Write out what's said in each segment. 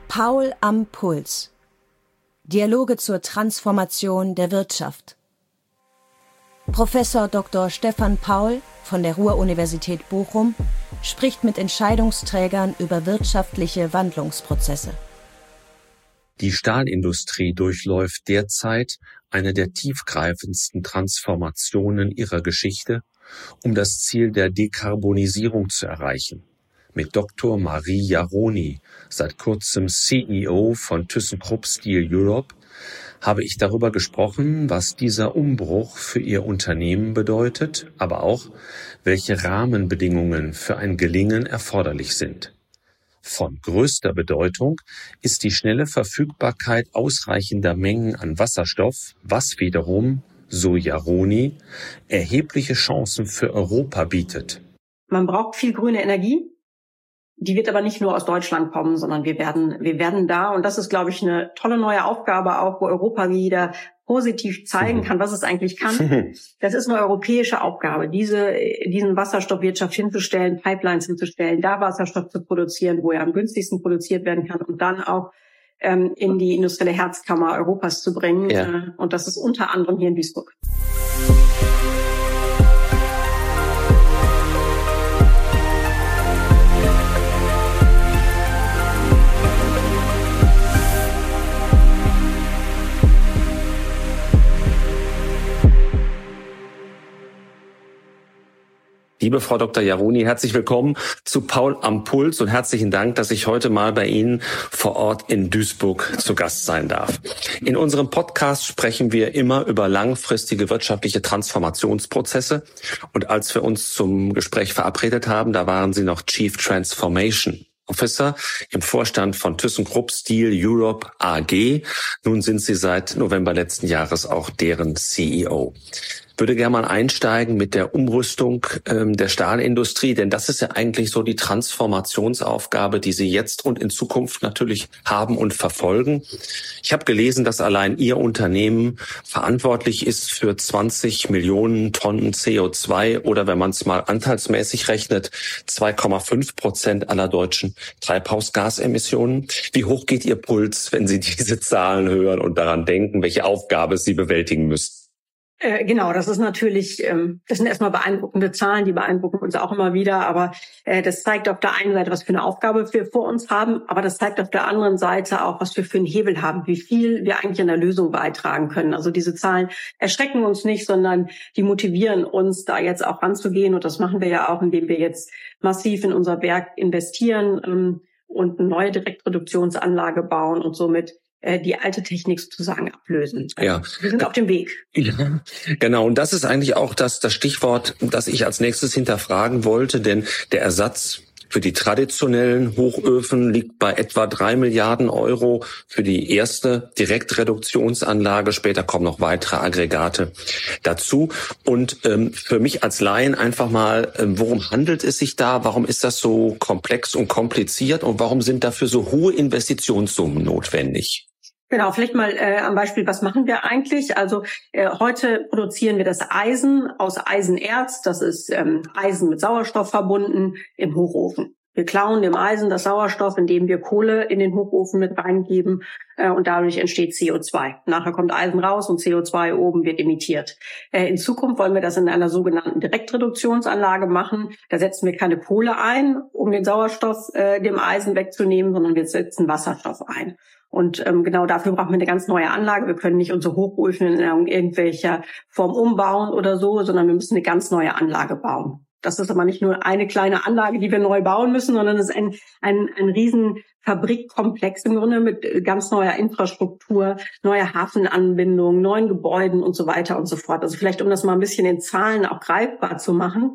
Paul am Puls. Dialoge zur Transformation der Wirtschaft. Professor Dr. Stefan Paul von der Ruhr-Universität Bochum spricht mit Entscheidungsträgern über wirtschaftliche Wandlungsprozesse. Die Stahlindustrie durchläuft derzeit eine der tiefgreifendsten Transformationen ihrer Geschichte, um das Ziel der Dekarbonisierung zu erreichen. Mit Dr. Marie Jaroni, seit kurzem CEO von ThyssenKrupp Steel Europe, habe ich darüber gesprochen, was dieser Umbruch für ihr Unternehmen bedeutet, aber auch, welche Rahmenbedingungen für ein Gelingen erforderlich sind. Von größter Bedeutung ist die schnelle Verfügbarkeit ausreichender Mengen an Wasserstoff, was wiederum, so Jaroni, erhebliche Chancen für Europa bietet. Man braucht viel grüne Energie. Die wird aber nicht nur aus Deutschland kommen, sondern wir werden da, und das ist, glaube ich, eine tolle neue Aufgabe auch, wo Europa wieder positiv zeigen kann, was es eigentlich kann. Das ist eine europäische Aufgabe, diesen Wasserstoffwirtschaft hinzustellen, Pipelines hinzustellen, da Wasserstoff zu produzieren, wo er am günstigsten produziert werden kann und dann auch in die industrielle Herzkammer Europas zu bringen. Ja. Und das ist unter anderem hier in Duisburg. Liebe Frau Dr. Jaroni, herzlich willkommen zu Paul am Puls und herzlichen Dank, dass ich heute mal bei Ihnen vor Ort in Duisburg zu Gast sein darf. In unserem Podcast sprechen wir immer über langfristige wirtschaftliche Transformationsprozesse. Und als wir uns zum Gespräch verabredet haben, da waren Sie noch Chief Transformation Officer im Vorstand von ThyssenKrupp Steel Europe AG. Nun sind Sie seit November letzten Jahres auch deren CEO. Ich würde gerne mal einsteigen mit der Umrüstung der Stahlindustrie, denn das ist ja eigentlich so die Transformationsaufgabe, die Sie jetzt und in Zukunft natürlich haben und verfolgen. Ich habe gelesen, dass allein Ihr Unternehmen verantwortlich ist für 20 Millionen Tonnen CO2 oder, wenn man es mal anteilsmäßig rechnet, 2,5% aller deutschen Treibhausgasemissionen. Wie hoch geht Ihr Puls, wenn Sie diese Zahlen hören und daran denken, welche Aufgabe Sie bewältigen müssen? Genau, das ist natürlich, das sind erstmal beeindruckende Zahlen, die beeindrucken uns auch immer wieder, aber das zeigt auf der einen Seite, was für eine Aufgabe wir vor uns haben, aber das zeigt auf der anderen Seite auch, was wir für einen Hebel haben, wie viel wir eigentlich an der Lösung beitragen können. Also diese Zahlen erschrecken uns nicht, sondern die motivieren uns, da jetzt auch ranzugehen, und das machen wir ja auch, indem wir jetzt massiv in unser Werk investieren und eine neue Direktproduktionsanlage bauen und somit die alte Technik sozusagen ablösen. Ja. Wir sind auf dem Weg. Ja, genau. Und das ist eigentlich auch das Stichwort, das ich als nächstes hinterfragen wollte, denn der Ersatz für die traditionellen Hochöfen liegt bei etwa 3 Milliarden Euro für die erste Direktreduktionsanlage. Später kommen noch weitere Aggregate dazu. Und für mich als Laien einfach mal, worum handelt es sich da? Warum ist das so komplex und kompliziert? Und warum sind dafür so hohe Investitionssummen notwendig? Genau, vielleicht mal am Beispiel, was machen wir eigentlich? Also heute produzieren wir das Eisen aus Eisenerz. Das ist Eisen mit Sauerstoff verbunden im Hochofen. Wir klauen dem Eisen das Sauerstoff, indem wir Kohle in den Hochofen mit reingeben, und dadurch entsteht CO2. Nachher kommt Eisen raus und CO2 oben wird emittiert. In Zukunft wollen wir das in einer sogenannten Direktreduktionsanlage machen. Da setzen wir keine Kohle ein, um den Sauerstoff dem Eisen wegzunehmen, sondern wir setzen Wasserstoff ein. Und genau dafür brauchen wir eine ganz neue Anlage. Wir können nicht unsere Hochöfen in irgendwelcher Form umbauen oder so, sondern wir müssen eine ganz neue Anlage bauen. Das ist aber nicht nur eine kleine Anlage, die wir neu bauen müssen, sondern es ist ein riesen Fabrikkomplex im Grunde mit ganz neuer Infrastruktur, neuer Hafenanbindung, neuen Gebäuden und so weiter und so fort. Also vielleicht, um das mal ein bisschen in Zahlen auch greifbar zu machen.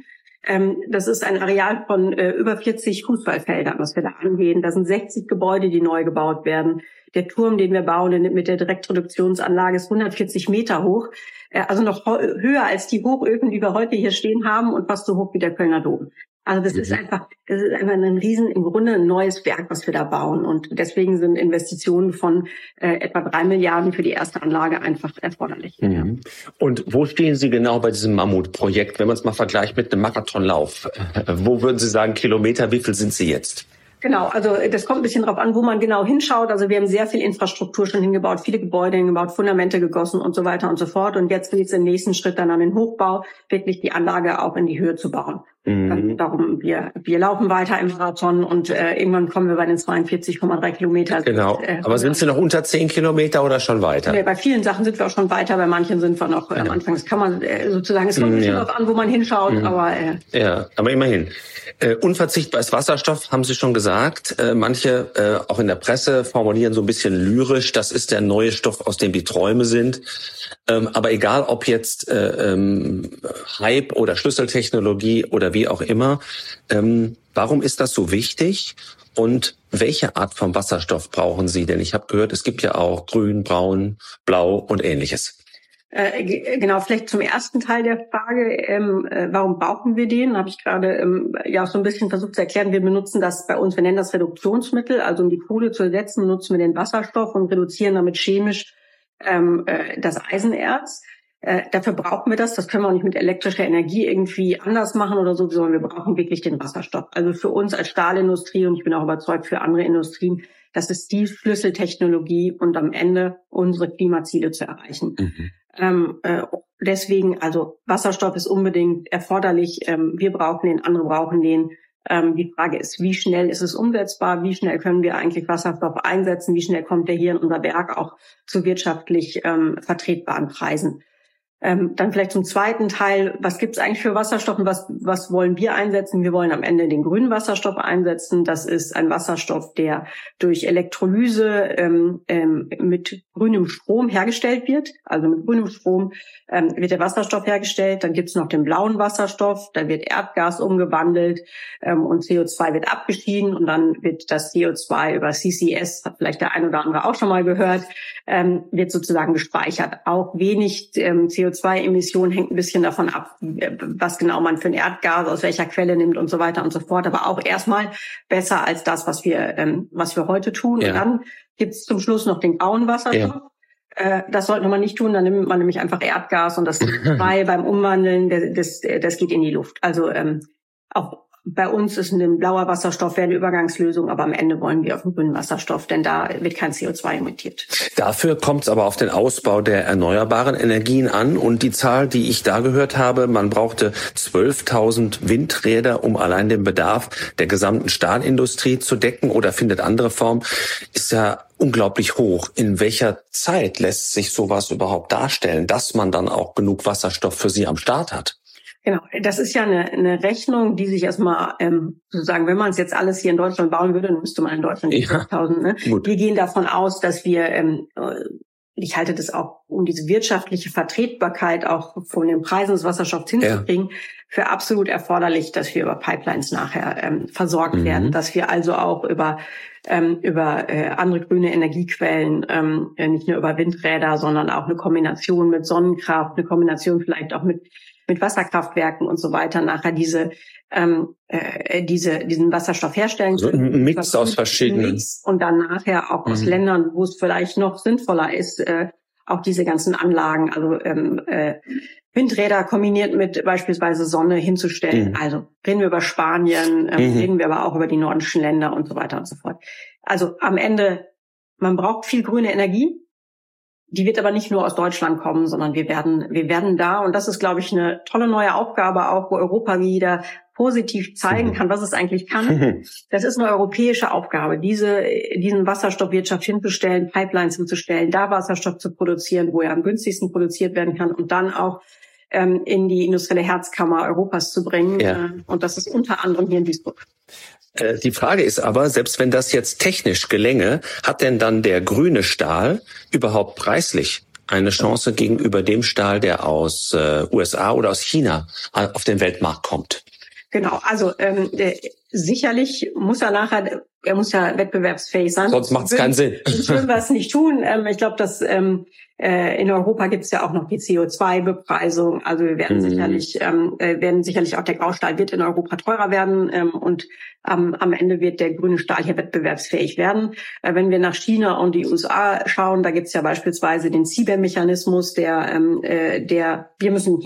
Das ist ein Areal von über 40 Fußballfeldern, was wir da angehen. Da sind 60 Gebäude, die neu gebaut werden. Der Turm, den wir bauen mit der Direktreduktionsanlage, ist 140 Meter hoch. Also noch höher als die Hochöfen, die wir heute hier stehen haben, und fast so hoch wie der Kölner Dom. Also das ist einfach ein riesen, im Grunde ein neues Werk, was wir da bauen. Und deswegen sind Investitionen von etwa 3 Milliarden für die erste Anlage einfach erforderlich. Mhm. Und wo stehen Sie genau bei diesem Mammutprojekt, wenn man es mal vergleicht mit einem Marathonlauf? Wo würden Sie sagen, Kilometer, wie viel sind Sie jetzt? Genau, also das kommt ein bisschen drauf an, wo man genau hinschaut. Also wir haben sehr viel Infrastruktur schon hingebaut, viele Gebäude hingebaut, Fundamente gegossen und so weiter und so fort. Und jetzt geht es im nächsten Schritt dann an den Hochbau, wirklich die Anlage auch in die Höhe zu bauen. Darum, wir laufen weiter im Marathon und irgendwann kommen wir bei den 42,3 Kilometer. Genau, aber sind Sie noch unter 10 Kilometer oder schon weiter? Nee, bei vielen Sachen sind wir auch schon weiter, bei manchen sind wir noch am Anfang. Das kann man sozusagen, es kommt ein bisschen darauf an, wo man hinschaut, aber... Ja, aber immerhin. Unverzichtbar ist Wasserstoff, haben Sie schon gesagt. Manche, auch in der Presse, formulieren so ein bisschen lyrisch, das ist der neue Stoff, aus dem die Träume sind. Aber egal, ob jetzt Hype oder Schlüsseltechnologie oder wie auch immer, warum ist das so wichtig? Und welche Art von Wasserstoff brauchen Sie? Denn ich habe gehört, es gibt ja auch grün, braun, blau und Ähnliches. Genau, vielleicht zum ersten Teil der Frage, warum brauchen wir den? Habe ich gerade so ein bisschen versucht zu erklären. Wir benutzen das bei uns, wir nennen das Reduktionsmittel, also um die Kohle zu ersetzen, nutzen wir den Wasserstoff und reduzieren damit chemisch das Eisenerz. Dafür brauchen wir das können wir auch nicht mit elektrischer Energie irgendwie anders machen oder so, sondern wir brauchen wirklich den Wasserstoff. Also für uns als Stahlindustrie, und ich bin auch überzeugt für andere Industrien, das ist die Schlüsseltechnologie und am Ende unsere Klimaziele zu erreichen. Deswegen, also Wasserstoff ist unbedingt erforderlich. Wir brauchen den, andere brauchen den. Die Frage ist, wie schnell ist es umsetzbar? Wie schnell können wir eigentlich Wasserstoff einsetzen? Wie schnell kommt der hier in unser Werk auch zu wirtschaftlich vertretbaren Preisen? Dann vielleicht zum zweiten Teil, was gibt es eigentlich für Wasserstoff und was wollen wir einsetzen? Wir wollen am Ende den grünen Wasserstoff einsetzen. Das ist ein Wasserstoff, der durch Elektrolyse mit grünem Strom hergestellt wird. Also mit grünem Strom wird der Wasserstoff hergestellt. Dann gibt es noch den blauen Wasserstoff, da wird Erdgas umgewandelt und CO2 wird abgeschieden und dann wird das CO2 über CCS, hat vielleicht der ein oder andere auch schon mal gehört, wird sozusagen gespeichert. Auch wenig CO2-Emissionen hängt ein bisschen davon ab, was genau man für ein Erdgas aus welcher Quelle nimmt und so weiter und so fort. Aber auch erstmal besser als das, was wir heute tun. Ja. Und dann gibt es zum Schluss noch den grauen Wasserstoff. Ja. Das sollte man nicht tun, dann nimmt man nämlich einfach Erdgas und das CO2 beim Umwandeln, das geht in die Luft. Also auch bei uns ist ein blauer Wasserstoff eine Übergangslösung, aber am Ende wollen wir auf den grünen Wasserstoff, denn da wird kein CO2 emittiert. Dafür kommt es aber auf den Ausbau der erneuerbaren Energien an. Und die Zahl, die ich da gehört habe, man brauchte 12.000 Windräder, um allein den Bedarf der gesamten Stahlindustrie zu decken oder findet andere Form, ist ja unglaublich hoch. In welcher Zeit lässt sich sowas überhaupt darstellen, dass man dann auch genug Wasserstoff für Sie am Start hat? Genau, das ist ja eine Rechnung, die sich erstmal sozusagen, wenn man es jetzt alles hier in Deutschland bauen würde, dann müsste man in Deutschland 12.000. Ne? Wir gehen davon aus, dass wir, ich halte das auch, um diese wirtschaftliche Vertretbarkeit auch von den Preisen des Wasserstoffs hinzukriegen, für absolut erforderlich, dass wir über Pipelines nachher versorgt werden, dass wir also auch über andere grüne Energiequellen, nicht nur über Windräder, sondern auch eine Kombination mit Sonnenkraft, eine Kombination vielleicht auch mit Wasserkraftwerken und so weiter nachher diesen Wasserstoff herstellen können. So ein Mix aus verschiedenen. Und dann nachher auch aus Ländern, wo es vielleicht noch sinnvoller ist, auch diese ganzen Anlagen, also Windräder kombiniert mit beispielsweise Sonne hinzustellen. Also reden wir über Spanien, reden wir aber auch über die nordischen Länder und so weiter und so fort. Also am Ende, man braucht viel grüne Energie. Die wird aber nicht nur aus Deutschland kommen, sondern wir werden da, und das ist, glaube ich, eine tolle neue Aufgabe auch, wo Europa wieder positiv zeigen kann, was es eigentlich kann. Das ist eine europäische Aufgabe, diesen Wasserstoffwirtschaft hinzustellen, Pipelines hinzustellen, da Wasserstoff zu produzieren, wo er am günstigsten produziert werden kann und dann auch in die industrielle Herzkammer Europas zu bringen. Ja. Und das ist unter anderem hier in Duisburg. Die Frage ist aber, selbst wenn das jetzt technisch gelänge, hat denn dann der grüne Stahl überhaupt preislich eine Chance gegenüber dem Stahl, der aus USA oder aus China auf den Weltmarkt kommt? Genau, also sicherlich muss er ja wettbewerbsfähig sein. Sonst macht es keinen Sinn. Ich will was nicht tun. Ich glaube, dass in Europa gibt es ja auch noch die CO2-Bepreisung. Also wir werden sicherlich auch der Graustahl wird in Europa teurer werden und am Ende wird der grüne Stahl hier wettbewerbsfähig werden. Wenn wir nach China und die USA schauen, da gibt es ja beispielsweise den CBAM-Mechanismus, wir müssen hier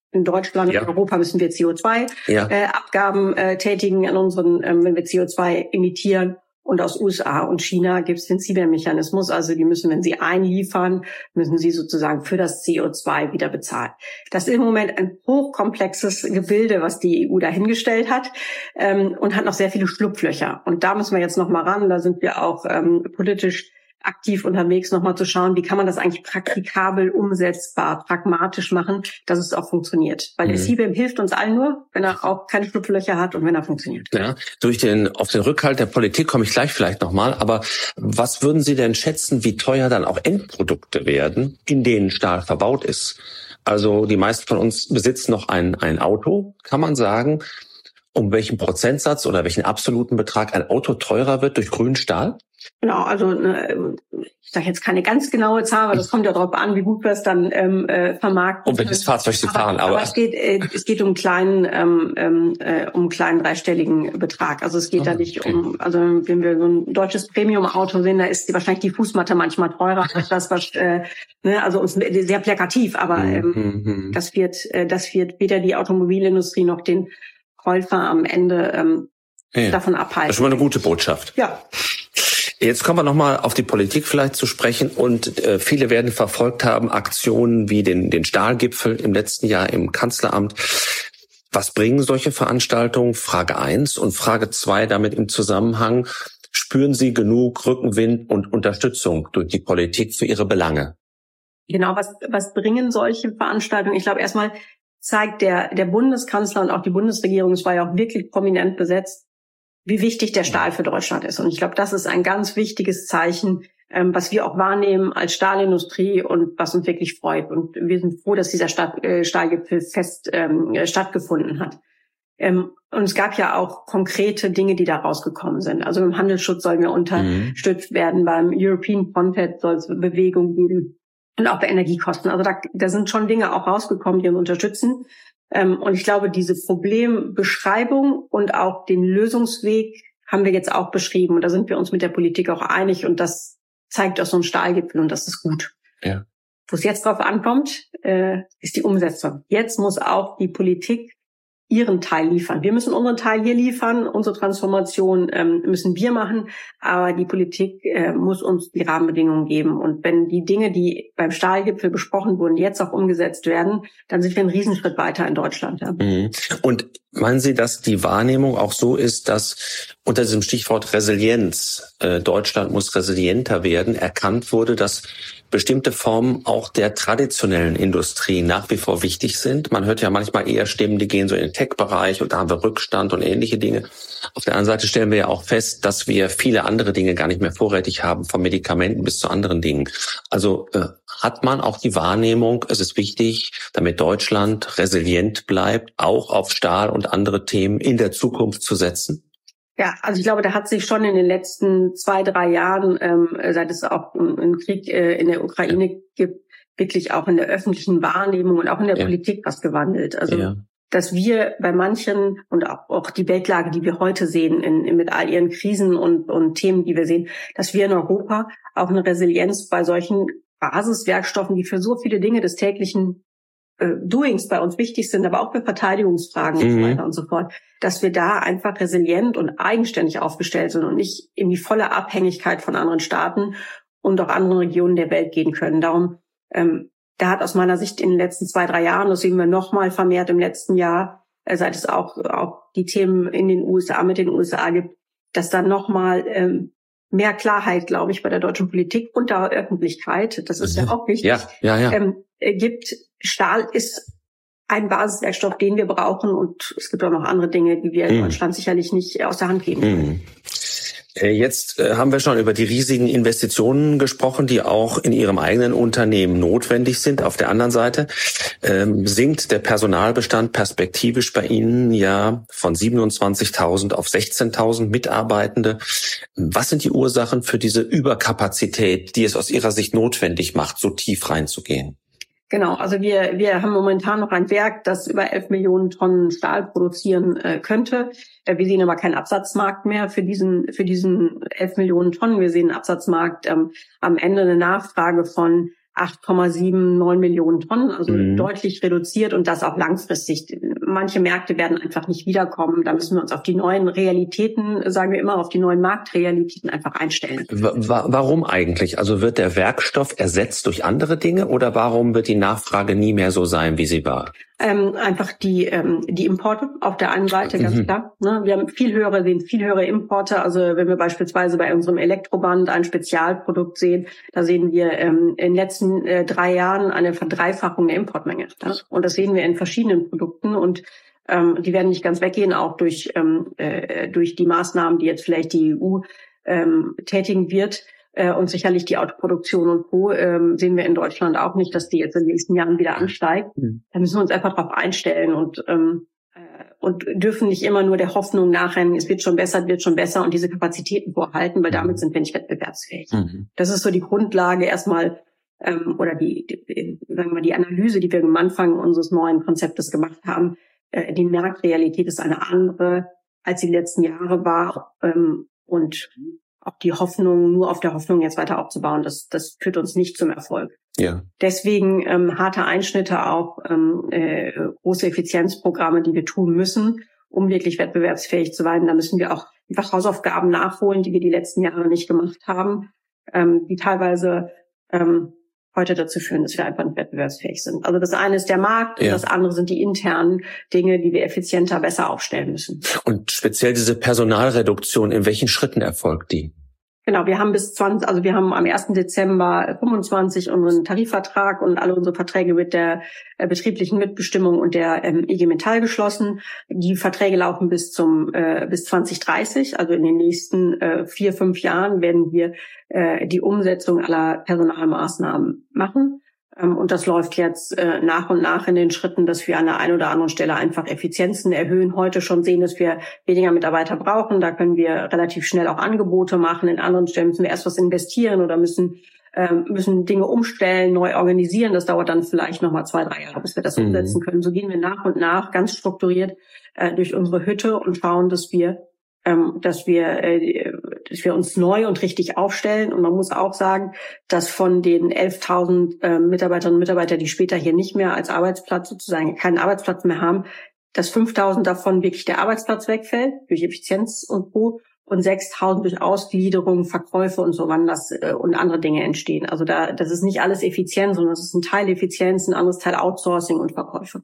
in Deutschland, in Europa müssen wir CO2-Abgaben tätigen an unseren, wenn wir CO2 emittieren. Und aus USA und China gibt es den CBAM-Mechanismus. Also die müssen, wenn sie einliefern, müssen sie sozusagen für das CO2 wieder bezahlen. Das ist im Moment ein hochkomplexes Gebilde, was die EU dahingestellt hat und hat noch sehr viele Schlupflöcher. Und da müssen wir jetzt noch mal ran. Da sind wir auch politisch aktiv unterwegs, nochmal zu schauen, wie kann man das eigentlich praktikabel, umsetzbar, pragmatisch machen, dass es auch funktioniert. Weil der CBAM hilft uns allen nur, wenn er auch keine Schlupflöcher hat und wenn er funktioniert. Ja, auf den Rückhalt der Politik komme ich gleich vielleicht nochmal. Aber was würden Sie denn schätzen, wie teuer dann auch Endprodukte werden, in denen Stahl verbaut ist? Also die meisten von uns besitzen noch ein Auto. Kann man sagen, um welchen Prozentsatz oder welchen absoluten Betrag ein Auto teurer wird durch grünen Stahl? Genau, also ich sage jetzt keine ganz genaue Zahl, weil das kommt ja darauf an, wie gut wir es dann vermarkten. Um welches Fahrzeug Sie fahren. Aber es geht um einen kleinen dreistelligen Betrag. Also es geht da nicht also wenn wir so ein deutsches Premium-Auto sehen, da ist wahrscheinlich die Fußmatte manchmal teurer als das, was also sehr plakativ, aber das wird weder die Automobilindustrie noch den Käufer am Ende davon abhalten. Das ist schon mal eine gute Botschaft. Ja. Jetzt kommen wir nochmal auf die Politik vielleicht zu sprechen und viele werden verfolgt haben Aktionen wie den Stahlgipfel im letzten Jahr im Kanzleramt. Was bringen solche Veranstaltungen? Frage 1 und Frage 2 damit im Zusammenhang. Spüren Sie genug Rückenwind und Unterstützung durch die Politik für Ihre Belange? Genau, was bringen solche Veranstaltungen? Ich glaube, erstmal zeigt der Bundeskanzler und auch die Bundesregierung, es war ja auch wirklich prominent besetzt, wie wichtig der Stahl für Deutschland ist. Und ich glaube, das ist ein ganz wichtiges Zeichen, was wir auch wahrnehmen als Stahlindustrie und was uns wirklich freut. Und wir sind froh, dass dieser Stahlgipfel stattgefunden hat. Und es gab ja auch konkrete Dinge, die da rausgekommen sind. Also im Handelsschutz sollen wir unterstützt werden, beim European Content soll es Bewegung geben und auch bei Energiekosten. Also da sind schon Dinge auch rausgekommen, die uns unterstützen. Und ich glaube, diese Problembeschreibung und auch den Lösungsweg haben wir jetzt auch beschrieben. Und da sind wir uns mit der Politik auch einig. Und das zeigt auch so ein Stahlgipfel und das ist gut. Ja. Wo es jetzt drauf ankommt, ist die Umsetzung. Jetzt muss auch die Politik ihren Teil liefern. Wir müssen unseren Teil hier liefern. Unsere Transformation müssen wir machen. Aber die Politik muss uns die Rahmenbedingungen geben. Und wenn die Dinge, die beim Stahlgipfel besprochen wurden, jetzt auch umgesetzt werden, dann sind wir einen Riesenschritt weiter in Deutschland. Ja. Und meinen Sie, dass die Wahrnehmung auch so ist, dass unter diesem Stichwort Resilienz, Deutschland muss resilienter werden, erkannt wurde, dass bestimmte Formen auch der traditionellen Industrie nach wie vor wichtig sind? Man hört ja manchmal eher Stimmen, die gehen so in den Tech-Bereich und da haben wir Rückstand und ähnliche Dinge. Auf der anderen Seite stellen wir ja auch fest, dass wir viele andere Dinge gar nicht mehr vorrätig haben, von Medikamenten bis zu anderen Dingen. Also hat man auch die Wahrnehmung, es ist wichtig, damit Deutschland resilient bleibt, auch auf Stahl und andere Themen in der Zukunft zu setzen? Ja, also ich glaube, da hat sich schon in den letzten 2-3 Jahren, seit es auch einen Krieg in der Ukraine gibt, wirklich auch in der öffentlichen Wahrnehmung und auch in der Politik was gewandelt. Also dass wir bei manchen und auch die Weltlage, die wir heute sehen, mit all ihren Krisen und Themen, die wir sehen, dass wir in Europa auch eine Resilienz bei solchen Basiswerkstoffen, die für so viele Dinge des täglichen Doings bei uns wichtig sind, aber auch für Verteidigungsfragen und so weiter und so fort, dass wir da einfach resilient und eigenständig aufgestellt sind und nicht in die volle Abhängigkeit von anderen Staaten und auch anderen Regionen der Welt gehen können. Darum, da hat aus meiner Sicht in den letzten 2-3 Jahren, das sehen wir nochmal vermehrt im letzten Jahr, seit es auch die Themen in den USA mit den USA gibt, dass da nochmal mehr Klarheit, glaube ich, bei der deutschen Politik und der Öffentlichkeit, das ist ja auch wichtig, gibt. Stahl ist ein Basiswerkstoff, den wir brauchen und es gibt auch noch andere Dinge, die wir in Deutschland sicherlich nicht aus der Hand geben können. Jetzt haben wir schon über die riesigen Investitionen gesprochen, die auch in Ihrem eigenen Unternehmen notwendig sind. Auf der anderen Seite sinkt der Personalbestand perspektivisch bei Ihnen ja von 27.000 auf 16.000 Mitarbeitende. Was sind die Ursachen für diese Überkapazität, die es aus Ihrer Sicht notwendig macht, so tief reinzugehen? Genau, also wir haben momentan noch ein Werk, das über 11 Millionen Tonnen Stahl produzieren könnte. Wir sehen aber keinen Absatzmarkt mehr für diesen 11 Millionen Tonnen. Wir sehen einen Absatzmarkt am Ende eine Nachfrage von 8,79 Millionen Tonnen, also deutlich reduziert und das auch langfristig. Manche Märkte werden einfach nicht wiederkommen. Da müssen wir uns auf die neuen Realitäten, sagen wir immer, auf die neuen Marktrealitäten einfach einstellen. Warum eigentlich? Also wird der Werkstoff ersetzt durch andere Dinge oder warum wird die Nachfrage nie mehr so sein, wie sie war? Einfach die Importe auf der einen Seite, ganz klar. Ne? Wir haben viel höhere Importe. Also wenn wir beispielsweise bei unserem Elektroband ein Spezialprodukt sehen, da sehen wir in den letzten 3 Jahren eine Verdreifachung der Importmenge. Ja? Und das sehen wir in verschiedenen Produkten und die werden nicht ganz weggehen, auch durch die Maßnahmen, die jetzt vielleicht die EU tätigen wird. Und sicherlich die Autoproduktion und Co. Sehen wir in Deutschland auch nicht, dass die jetzt in den nächsten Jahren wieder ansteigt. Da müssen wir uns einfach darauf einstellen und dürfen nicht immer nur der Hoffnung nachrennen, es wird schon besser und diese Kapazitäten vorhalten, weil damit sind wir nicht wettbewerbsfähig. Das ist so die Grundlage erstmal oder die Analyse, die wir am Anfang unseres neuen Konzeptes gemacht haben. Die Marktrealität ist eine andere, als sie die letzten Jahre war und auch die Hoffnung, nur auf der Hoffnung jetzt weiter aufzubauen, das führt uns nicht zum Erfolg. Ja. Deswegen harte Einschnitte, auch große Effizienzprogramme, die wir tun müssen, um wirklich wettbewerbsfähig zu sein. Da müssen wir auch einfach Hausaufgaben nachholen, die wir die letzten Jahre nicht gemacht haben, die teilweise heute dazu führen, dass wir einfach nicht wettbewerbsfähig sind. Also das eine ist der Markt und das andere sind die internen Dinge, die wir effizienter, besser aufstellen müssen. Und speziell diese Personalreduktion, in welchen Schritten erfolgt die? Genau, wir haben am 1. Dezember 25 unseren Tarifvertrag und alle unsere Verträge mit der betrieblichen Mitbestimmung und der IG Metall geschlossen. Die Verträge laufen bis 2030, also in den nächsten 4-5 Jahren werden wir die Umsetzung aller Personalmaßnahmen machen. Und das läuft jetzt nach und nach in den Schritten, dass wir an der einen oder anderen Stelle einfach Effizienzen erhöhen. Heute schon sehen, dass wir weniger Mitarbeiter brauchen. Da können wir relativ schnell auch Angebote machen. In anderen Stellen müssen wir erst was investieren oder müssen Dinge umstellen, neu organisieren. Das dauert dann vielleicht nochmal 2-3 Jahre, bis wir das umsetzen können. So gehen wir nach und nach ganz strukturiert durch unsere Hütte und schauen, dass wir uns neu und richtig aufstellen. Und man muss auch sagen, dass von den 11.000 Mitarbeiterinnen und Mitarbeitern, die später hier nicht mehr als Arbeitsplatz sozusagen keinen Arbeitsplatz mehr haben, dass 5.000 davon wirklich der Arbeitsplatz wegfällt durch Effizienz und Co. und 6.000 durch Ausgliederung, Verkäufe und so anders und andere Dinge entstehen. Also das ist nicht alles Effizienz, sondern es ist ein Teil Effizienz, ein anderes Teil Outsourcing und Verkäufe.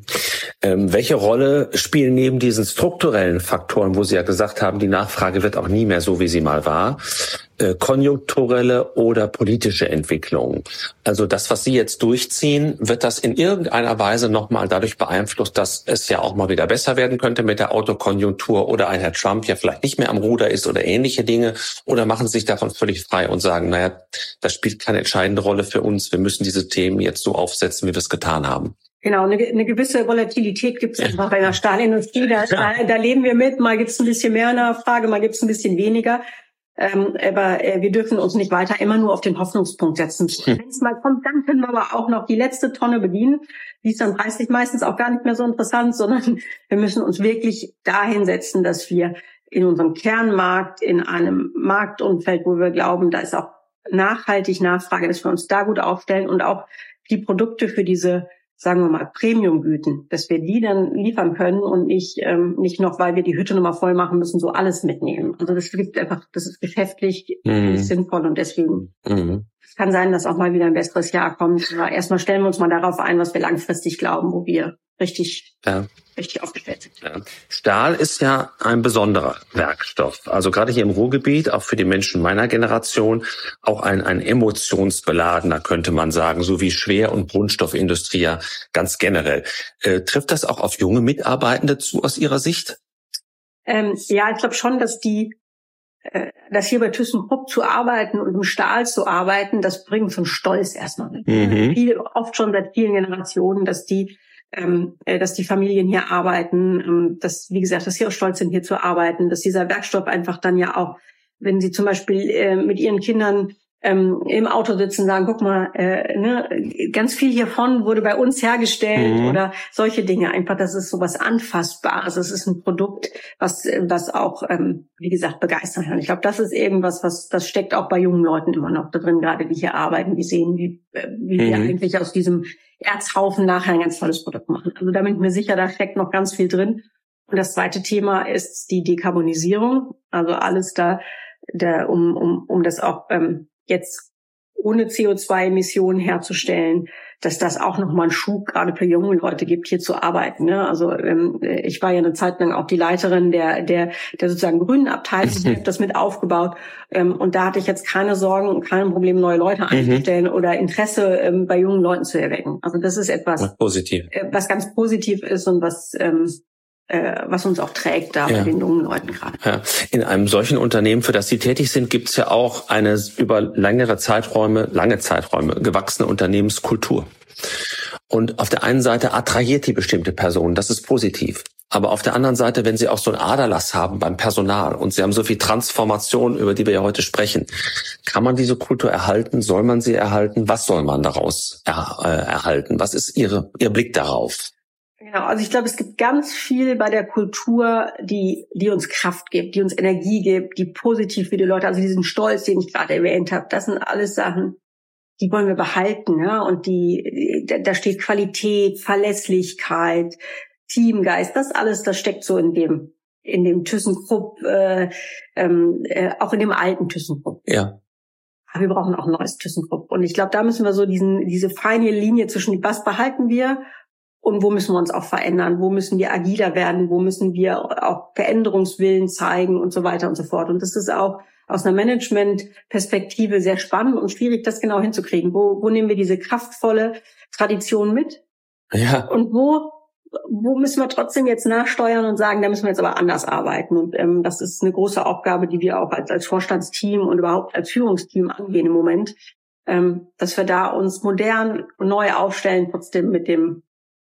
Welche Rolle spielen neben diesen strukturellen Faktoren, wo Sie ja gesagt haben, die Nachfrage wird auch nie mehr so, wie sie mal war, konjunkturelle oder politische Entwicklungen? Also das, was Sie jetzt durchziehen, wird das in irgendeiner Weise nochmal dadurch beeinflusst, dass es ja auch mal wieder besser werden könnte mit der Autokonjunktur oder ein Herr Trump ja vielleicht nicht mehr am Ruder ist oder ähnliche Dinge? Oder machen Sie sich davon völlig frei und sagen, naja, das spielt keine entscheidende Rolle für uns, wir müssen diese Themen jetzt so aufsetzen, wie wir es getan haben? Genau, eine gewisse Volatilität gibt es einfach bei der Stahlindustrie. Da leben wir mit. Mal gibt es ein bisschen mehr Nachfrage, mal gibt es ein bisschen weniger. Aber wir dürfen uns nicht weiter immer nur auf den Hoffnungspunkt setzen. Wenn es mal kommt, dann können wir aber auch noch die letzte Tonne bedienen. Die ist dann preislich meistens auch gar nicht mehr so interessant, sondern wir müssen uns wirklich dahin setzen, dass wir in unserem Kernmarkt, in einem Marktumfeld, wo wir glauben, da ist auch nachhaltig Nachfrage, dass wir uns da gut aufstellen und auch die Produkte für diese, sagen wir mal, Premium-Güten, dass wir die dann liefern können und nicht noch, weil wir die Hütte nochmal voll machen müssen, so alles mitnehmen. Also das ist geschäftlich sinnvoll und deswegen es kann sein, dass auch mal wieder ein besseres Jahr kommt. Aber erstmal stellen wir uns mal darauf ein, was wir langfristig glauben, wo wir richtig aufgestellt sind. Ja. Stahl ist ja ein besonderer Werkstoff. Also gerade hier im Ruhrgebiet, auch für die Menschen meiner Generation, auch ein emotionsbeladener, könnte man sagen, so wie Schwer- und Grundstoffindustrie ja ganz generell. Trifft das auch auf junge Mitarbeitende zu aus Ihrer Sicht? Ja, ich glaube schon, dass hier bei ThyssenKrupp zu arbeiten und im Stahl zu arbeiten, das bringt so einen Stolz erstmal mit. Oft schon seit vielen Generationen, dass die Familien hier arbeiten, dass, wie gesagt, dass sie auch stolz sind, hier zu arbeiten, dass dieser Werkstoff einfach dann ja auch, wenn sie zum Beispiel mit ihren Kindern im Auto sitzen, sagen, guck mal, ganz viel hiervon wurde bei uns hergestellt oder solche Dinge. Einfach, das ist sowas Anfassbares. Es ist ein Produkt, was auch, wie gesagt, begeistern kann. Ich glaube, das ist irgendwas, das steckt auch bei jungen Leuten immer noch da drin, gerade die hier arbeiten, die sehen, wie wir eigentlich aus diesem Erzhaufen nachher ein ganz tolles Produkt machen. Also da bin ich mir sicher, da steckt noch ganz viel drin. Und das zweite Thema ist die Dekarbonisierung. Also alles um das auch jetzt ohne CO2-Emissionen herzustellen, dass das auch nochmal einen Schub gerade für junge Leute gibt, hier zu arbeiten. Ne? Also ich war ja eine Zeit lang auch die Leiterin der sozusagen grünen Abteilung, ich habe das mit aufgebaut. Und da hatte ich jetzt keine Sorgen und kein Problem, neue Leute einzustellen oder Interesse bei jungen Leuten zu erwecken. Also das ist etwas, was ganz positiv ist und was uns auch trägt da bei den jungen Leuten gerade. Ja. In einem solchen Unternehmen, für das Sie tätig sind, gibt es ja auch eine über lange Zeiträume gewachsene Unternehmenskultur. Und auf der einen Seite attrahiert die bestimmte Person, das ist positiv. Aber auf der anderen Seite, wenn Sie auch so einen Aderlass haben beim Personal und Sie haben so viel Transformation, über die wir ja heute sprechen, kann man diese Kultur erhalten? Soll man sie erhalten? Was soll man daraus erhalten? Was ist Ihr Blick darauf? Genau, also ich glaube, es gibt ganz viel bei der Kultur, die uns Kraft gibt, die uns Energie gibt, die positiv für die Leute, also diesen Stolz, den ich gerade erwähnt habe, das sind alles Sachen, die wollen wir behalten, ja? Und da steht Qualität, Verlässlichkeit, Teamgeist, das alles, das steckt so in dem ThyssenKrupp, auch in dem alten ThyssenKrupp. Ja. Aber wir brauchen auch ein neues ThyssenKrupp. Und ich glaube, da müssen wir so diese feine Linie zwischen was behalten wir und wo müssen wir uns auch verändern, wo müssen wir agiler werden, wo müssen wir auch Veränderungswillen zeigen und so weiter und so fort. Und das ist auch aus einer Management-Perspektive sehr spannend und schwierig, das genau hinzukriegen. Wo nehmen wir diese kraftvolle Tradition mit? Ja. Und wo müssen wir trotzdem jetzt nachsteuern und sagen, da müssen wir jetzt aber anders arbeiten. Und das ist eine große Aufgabe, die wir auch als Vorstandsteam und überhaupt als Führungsteam angehen im Moment, dass wir da uns modern und neu aufstellen, trotzdem mit dem,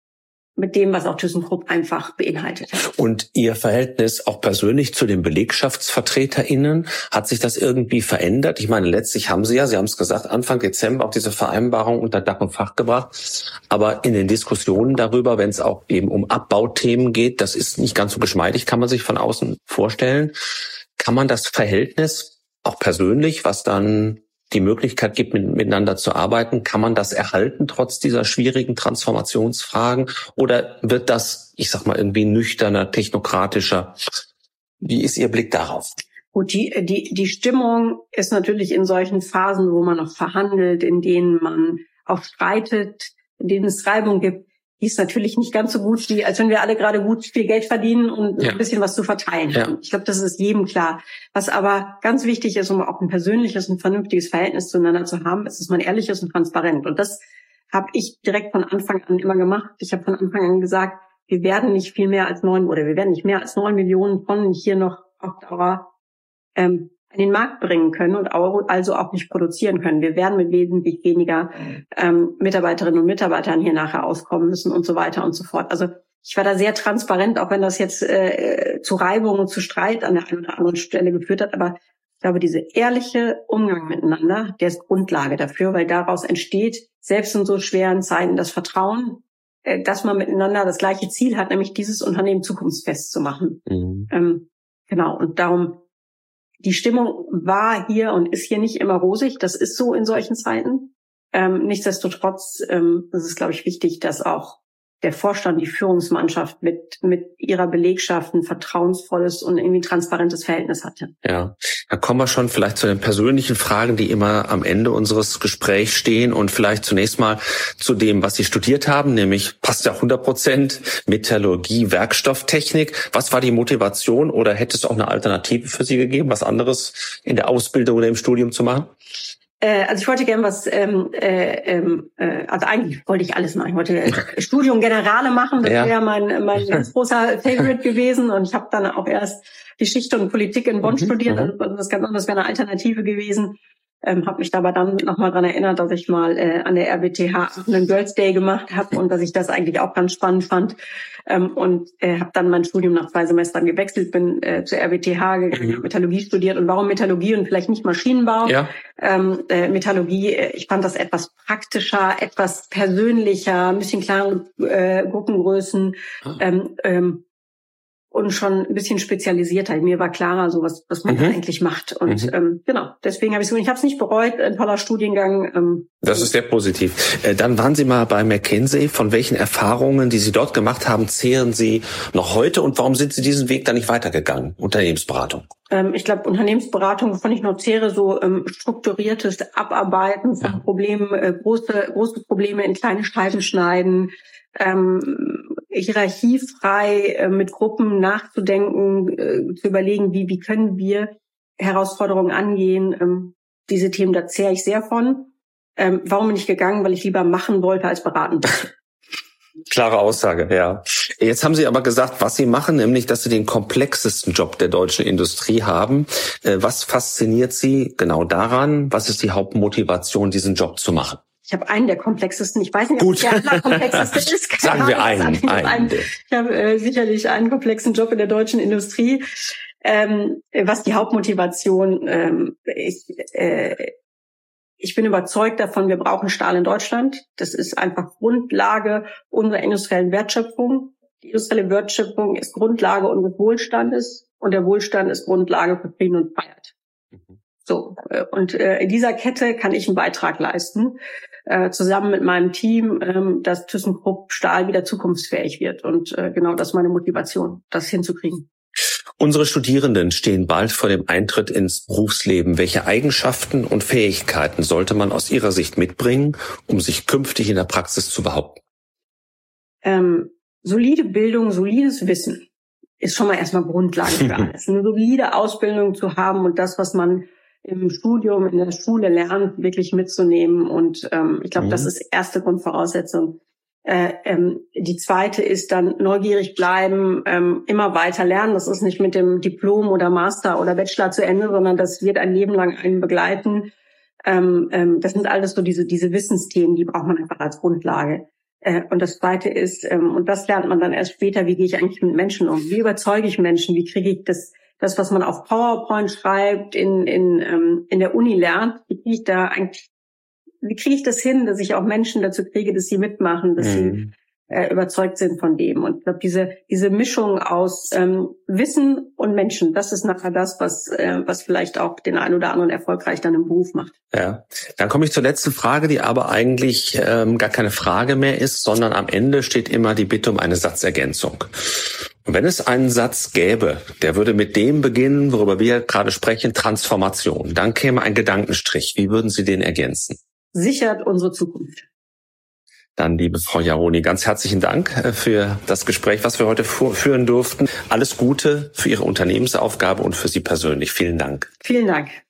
was auch ThyssenKrupp einfach beinhaltet. Und Ihr Verhältnis auch persönlich zu den BelegschaftsvertreterInnen, hat sich das irgendwie verändert? Ich meine, letztlich haben Sie haben es gesagt, Anfang Dezember auch diese Vereinbarung unter Dach und Fach gebracht. Aber in den Diskussionen darüber, wenn es auch eben um Abbauthemen geht, das ist nicht ganz so geschmeidig, kann man sich von außen vorstellen. Kann man das Verhältnis auch persönlich, was dann die Möglichkeit gibt, miteinander zu arbeiten, kann man das erhalten, trotz dieser schwierigen Transformationsfragen? Oder wird das, ich sag mal, irgendwie nüchterner, technokratischer? Wie ist Ihr Blick darauf? Gut, die Stimmung ist natürlich in solchen Phasen, wo man noch verhandelt, in denen man auch streitet, in denen es Reibung gibt, die ist natürlich nicht ganz so gut, als wenn wir alle gerade gut viel Geld verdienen und ein bisschen was zu verteilen haben. Ich glaube, das ist jedem klar. Was aber ganz wichtig ist, um auch ein persönliches und vernünftiges Verhältnis zueinander zu haben, ist, dass man ehrlich ist und transparent. Und das habe ich direkt von Anfang an immer gemacht. Ich habe von Anfang an gesagt, wir werden nicht mehr als 9 Millionen Tonnen hier noch auf Dauer an den Markt bringen können und also auch nicht produzieren können. Wir werden mit wesentlich weniger Mitarbeiterinnen und Mitarbeitern hier nachher auskommen müssen und so weiter und so fort. Also ich war da sehr transparent, auch wenn das jetzt zu Reibung und zu Streit an der einen oder anderen Stelle geführt hat. Aber ich glaube, dieser ehrliche Umgang miteinander, der ist Grundlage dafür, weil daraus entsteht, selbst in so schweren Zeiten, das Vertrauen, dass man miteinander das gleiche Ziel hat, nämlich dieses Unternehmen zukunftsfest zu machen. Genau, und darum, die Stimmung war hier und ist hier nicht immer rosig. Das ist so in solchen Zeiten. Nichtsdestotrotz ist es, glaube ich, wichtig, dass auch der Vorstand, die Führungsmannschaft mit ihrer Belegschaft ein vertrauensvolles und irgendwie transparentes Verhältnis hatte. Ja, da kommen wir schon vielleicht zu den persönlichen Fragen, die immer am Ende unseres Gesprächs stehen und vielleicht zunächst mal zu dem, was Sie studiert haben, nämlich passt ja 100% Metallurgie, Werkstofftechnik. Was war die Motivation oder hätte es auch eine Alternative für Sie gegeben, was anderes in der Ausbildung oder im Studium zu machen? Also ich wollte gerne also eigentlich wollte ich alles machen. Ich wollte Studium Generale machen, das wäre mein ganz großer Favorite gewesen. Und ich habe dann auch erst Geschichte und Politik in Bonn studiert. Also das ganz anderes wäre eine Alternative gewesen. Habe mich dabei dann nochmal dran erinnert, dass ich mal an der RWTH einen Girls Day gemacht habe und dass ich das eigentlich auch ganz spannend fand. Und habe dann mein Studium nach 2 Semestern gewechselt, bin zur RWTH gegangen, habe Metallurgie studiert. Und warum Metallurgie und vielleicht nicht Maschinenbau? Ja. Metallurgie, ich fand das etwas praktischer, etwas persönlicher, ein bisschen kleinere Gruppengrößen. Und schon ein bisschen spezialisierter. Mir war klarer, so was man eigentlich macht. Und genau, deswegen habe ich es nicht bereut, ein toller Studiengang. Das ist sehr positiv. Dann waren Sie mal bei McKinsey. Von welchen Erfahrungen, die Sie dort gemacht haben, zehren Sie noch heute? Und warum sind Sie diesen Weg dann nicht weitergegangen? Unternehmensberatung. Ich glaube, Unternehmensberatung, wovon ich noch zehre, so strukturiertes Abarbeiten von Problemen, große Probleme in kleine Scheiben schneiden, hierarchiefrei mit Gruppen nachzudenken, zu überlegen, wie können wir Herausforderungen angehen. Diese Themen, da zehre ich sehr von. Warum bin ich gegangen? Weil ich lieber machen wollte als beraten wollte. Klare Aussage, ja. Jetzt haben Sie aber gesagt, was Sie machen, nämlich, dass Sie den komplexesten Job der deutschen Industrie haben. Was fasziniert Sie genau daran? Was ist die Hauptmotivation, diesen Job zu machen? Ich habe einen der komplexesten. Ich weiß nicht, ob der allerkomplexeste ist. Sagen wir einen. Ich habe sicherlich einen komplexen Job in der deutschen Industrie. Was die Hauptmotivation ich bin überzeugt davon, wir brauchen Stahl in Deutschland. Das ist einfach Grundlage unserer industriellen Wertschöpfung. Die industrielle Wertschöpfung ist Grundlage unseres Wohlstandes und der Wohlstand ist Grundlage für Frieden und Freiheit. So, und in dieser Kette kann ich einen Beitrag leisten, zusammen mit meinem Team, dass ThyssenKrupp Stahl wieder zukunftsfähig wird. Und genau das ist meine Motivation, das hinzukriegen. Unsere Studierenden stehen bald vor dem Eintritt ins Berufsleben. Welche Eigenschaften und Fähigkeiten sollte man aus Ihrer Sicht mitbringen, um sich künftig in der Praxis zu behaupten? Solide Bildung, solides Wissen ist schon mal erstmal Grundlage für alles. Eine solide Ausbildung zu haben und das, was man im Studium, in der Schule lernt, wirklich mitzunehmen. Und ich glaube, das ist erste Grundvoraussetzung. Die zweite ist dann neugierig bleiben, immer weiter lernen. Das ist nicht mit dem Diplom oder Master oder Bachelor zu Ende, sondern das wird ein Leben lang einen begleiten. Das sind alles so diese Wissensthemen, die braucht man einfach als Grundlage. Und das zweite ist, und das lernt man dann erst später, wie gehe ich eigentlich mit Menschen um? Wie überzeuge ich Menschen? Wie kriege ich das, was man auf PowerPoint schreibt, in der Uni lernt? Wie kriege ich das hin, dass ich auch Menschen dazu kriege, dass sie mitmachen, dass sie überzeugt sind von dem? Und ich glaube, diese Mischung aus Wissen und Menschen, das ist nachher das, was vielleicht auch den einen oder anderen erfolgreich dann im Beruf macht. Ja, dann komme ich zur letzten Frage, die aber eigentlich gar keine Frage mehr ist, sondern am Ende steht immer die Bitte um eine Satzergänzung. Und wenn es einen Satz gäbe, der würde mit dem beginnen, worüber wir gerade sprechen, Transformation, dann käme ein Gedankenstrich. Wie würden Sie den ergänzen? Sichert unsere Zukunft. Dann, liebe Frau Jaroni, ganz herzlichen Dank für das Gespräch, was wir heute führen durften. Alles Gute für Ihre Unternehmensaufgabe und für Sie persönlich. Vielen Dank. Vielen Dank.